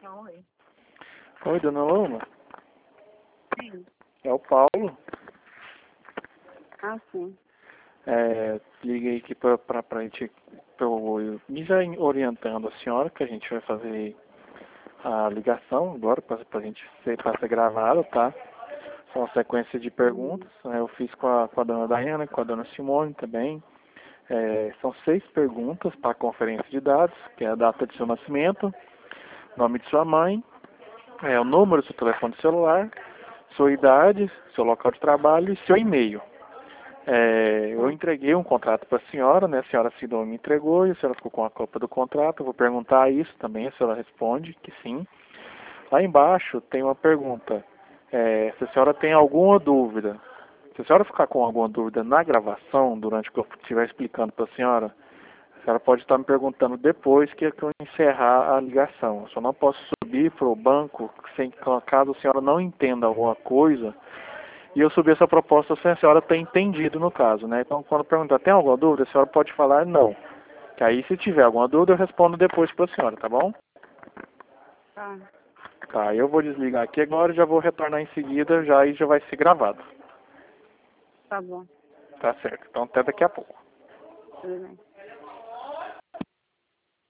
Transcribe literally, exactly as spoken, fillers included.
Oi. Oi, dona Loma. Sim. É o Paulo. Ah, sim. É, liguei aqui para a gente, pra eu me já orientando a senhora que a gente vai fazer a ligação agora para a gente ser, pra ser gravado, tá? São uma sequência de perguntas. Né? Eu fiz com a, com a dona Daiana, com a dona Simone também. É, são seis perguntas para a conferência de dados, que é a data de seu nascimento, nome de sua mãe, é, o número do seu telefone celular, sua idade, seu local de trabalho e seu e-mail. É, eu entreguei um contrato para a senhora, né? A senhora assinou e me entregou, e a senhora ficou com a cópia do contrato. Eu vou perguntar isso também, a senhora responde que sim. Lá embaixo tem uma pergunta. É, se a senhora tem alguma dúvida, se a senhora ficar com alguma dúvida na gravação, durante que eu estiver explicando para a senhora, a senhora pode estar me perguntando depois que eu encerrar a ligação. Eu só não posso subir para o banco sem, caso a senhora não entenda alguma coisa, e eu subir essa proposta sem a senhora ter entendido no caso, né? Então, quando perguntar, tem alguma dúvida, a senhora pode falar não. Que aí, se tiver alguma dúvida, eu respondo depois para a senhora, tá bom? Tá. Tá, eu vou desligar aqui agora e já vou retornar em seguida, já aí já vai ser gravado. Tá bom. Tá certo. Então, até daqui a pouco. Tudo bem.